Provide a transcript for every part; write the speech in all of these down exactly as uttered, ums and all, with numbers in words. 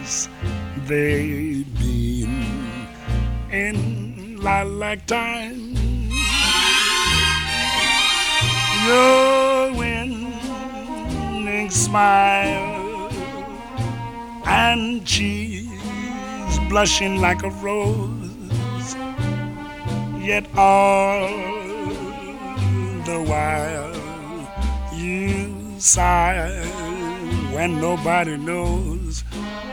eyes, they beam in lilac time. Your winning smile and cheeks blushing like a rose, yet all the while you sigh when nobody knows.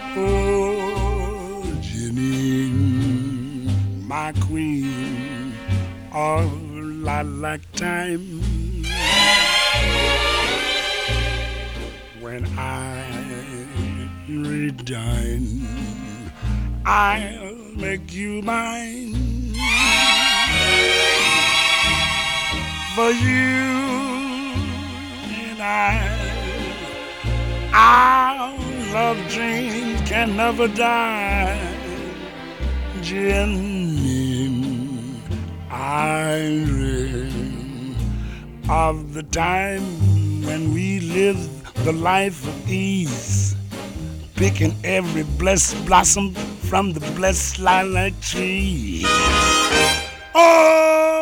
Oh, Jenny, my queen of lilac time. When I return, I'll make you mine. For you and I, our love dreams can never die. Jenny, I dream of the time when we lived the life of ease, picking every blessed blossom from the blessed lilac tree. Oh,